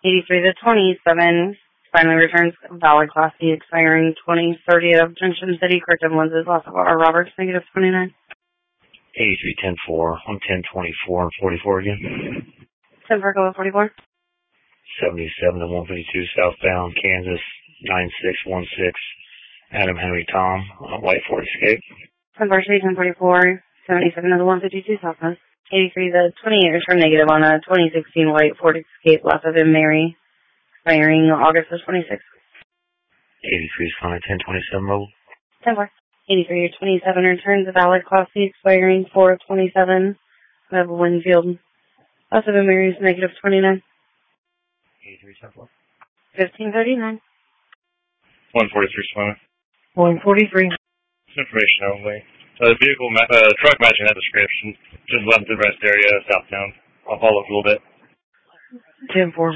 83 to 27, finally returns valid Class C expiring 2030 of Junction City, corrective lenses, loss of R. Roberts, negative 29. 83, 10-4, on 10-24 and 44 again. 10 for go 44. 77 to 152 southbound, Kansas, 9616, Adam Henry Tom, white Ford Escape. 10 for 1044, 77 to 152 southbound. 83 to 28, return negative on a 2016 white Ford Escape, loss of M. Mary, expiring August of 26. 83 is fine, 10-27 mobile. 10 for 83 to 27, returns a valid Class C expiring 4 of 27, of Winfield, loss of M. Mary's, negative 29. 83, 10-4. 1539. 143 Swimmer. 143. Information only. Vehicle, truck matching that description. Just left the rest area, southbound. I'll follow up a little bit. 10-4.